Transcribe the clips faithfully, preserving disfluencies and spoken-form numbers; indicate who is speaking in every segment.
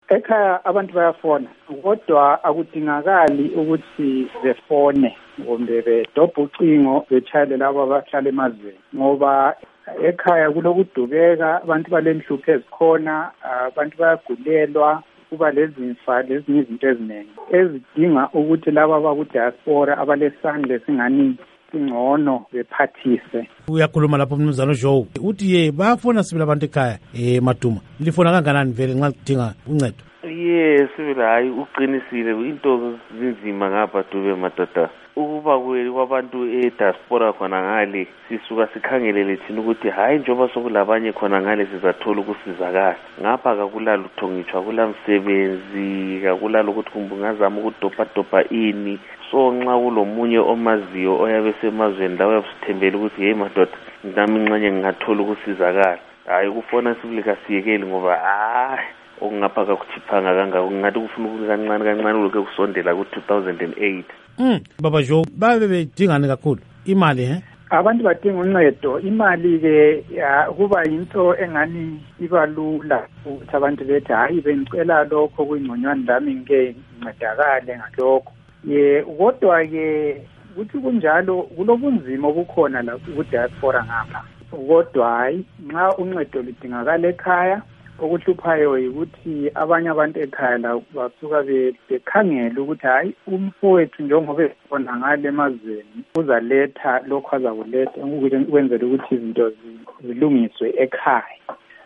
Speaker 1: Ekhaya abantu bayafona kodwa akudingakali ukuthi befone kumbe bedobhe ucingo betshayele labo abahlala emazweni ngoba ekhaya kulokudubeka abantu balenhlupho ezikhona, abantu bayagulelwa, kuba lezimfa lezinye izinto eziningi ezidinga ukuthi laba abaku-diaspora abalesandla esingani ingcono bephathise.
Speaker 2: Uyakhuluma lapho mnumzana Joe uthi ye bayafona sibili abantu ekhaya eh Maduma lifona kanganani vele nxa kudinga uncedo?
Speaker 3: Yes, sibili hayi uqinisile into zinzima ngapha Dube madoda. Ukuba kwabantu e-diaspora khona ngale sisuka sikhangelele thina ukuthi hayi njengoba sokulabanye khona ngale sizathola ukusizakala ngapha kakulala uthongitshwa kula msebenzi kakulala ukuthi kumbungazama ukudopa dopa ini so nxa kulomunye omaziyo oyabe semazweni lawo yasithembele ukuthi hey madoda ngami nxanye ngingathola ukusizakala hayi ukufona sibili kasiyekeli ngoba hayi okungapha kakuchiphanga kangaka ngathi kufuna ukukancane kancane lokho kusondela ku two thousand eight.
Speaker 2: Mm baba Joe babe bedingani kakhulu imali he
Speaker 1: abantu badinga uncedo imali ke kuba into engani ibalula ukuthi abantu bethi hayi bengicela lokho kuyingconywana lami ngeke ngincedakale ngalokho ye kodwa ke ukuthi kunjalo kulobunzima obukhona la ku diaspora ngapha kodwa hayi nxa uncedo lidingakala ekhaya okuhluphayo ukuthi abanye abantu ekhaya la basuka bekhangela ukuthi hayi umfowethu njengoba efona ngale emazweni uzaletha lokho azakuletha ukwenzela ukuthi izinto zilungiswe ekhaya.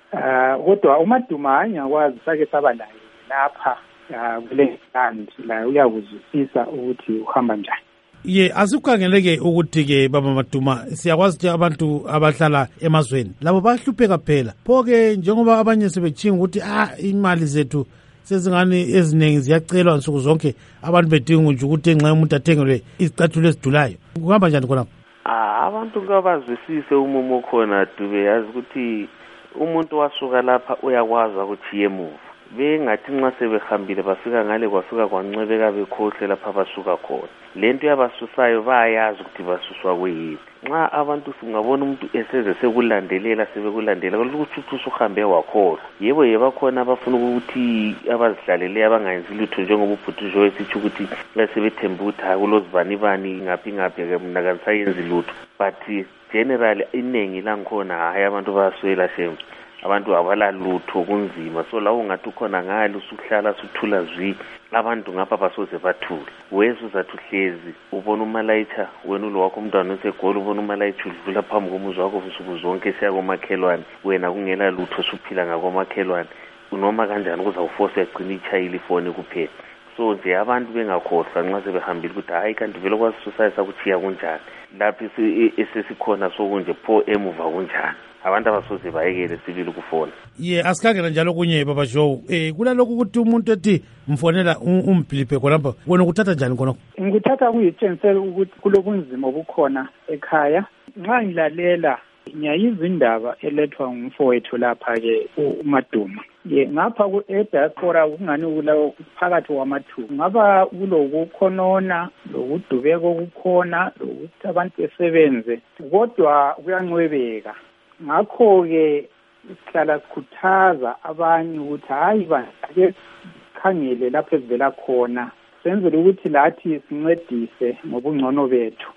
Speaker 1: Uh kodwa uMaduma angakwazi sake saba laye lapha kule land la uyakuzwisisa ukuthi uhamba njani.
Speaker 2: Ye asukhangeleke ukuthi ke baba Maduma siyakwazi ukuthi abantu abahlala emazweni labo bahlupheka phela pho ke njengoba abanye sebechinga ukuthi ah imali zethu sezingani eziningi ziyacelwa nsuku zonke abantu bedinga nje ukuthi enxa umuntu athengelwe izicathulo ezidulayo kuhamba njani khona?
Speaker 3: Ah abantu ngabazwisise umumo khona Dube yazi ukuthi umuntu wasuka lapha uyakwazi ukuthi yemuva bengathi nxa sebehambile bafika ngale kwafika kwancebeka bekhohle lapha basuka khona lento yabasusayo bayazi ukuthi basuswa kuyini nxa abantu singabona umuntu eseze sekulandelela sebekulandela ukuthi usuhambe wakhohlwa yebo yebakhona abafuna ukuthi abazihlalele abangayenzi lutho njengoba ubhuti Joe esithi ukuthi besebethemba ukuthi akulozibani bani ngaphi ngaphi ke mina kansayenzi lutho but generally inengi langikhona hayi abantu bayaswela shame abantu abalalutho kunzima so lawo ngathi ukhona ngalo usuhlala suthula zwi abantu ngapha basoze bathula wese uzathi uhlezi ubona umalayitha wena lo wakho umntwana osegoli ubona umalayitha udlula phambi komuzi wakho usuku zonke siya komakhelwane wena kungela lutho suphila ngakomakhelwane unoma kanjani kuzawuforce yagcina ichayile ifone kuphela so nje abantu bengakhohlwa nxa sebehambile ukuthi hayi kanti vele kwazi society sakuthiya kunjani lapho esesikhona sokunje pho emuva kunjani abantu abasoze bayekele sibili ukufona.
Speaker 2: Ye asikhangela njalo kunye baba Joe eh kulalokho ukuthi umuntu ethi mfonela umbhliphe khonapha wena ukuthatha njani khona?
Speaker 1: Ngikuthatha kuyitshengisela ukuthi kulobunzima obukhona ekhaya nxa ngilalela ngiyayizwa indaba elethwa ngumfowethu lapha ke uMaduma ye ngapha ku e-diaspora kungani kulawo phakathi kwamathuba ngaba kulokukhonona lokudubeka okukhona lokuthi abantu besebenze kodwa kuyancwebeka ngakho ke sihlala sikhuthaza abanye ukuthi hayi bake khangele lapho ezivela khona senzele ukuthi lathi sincedise ngobungcono bethu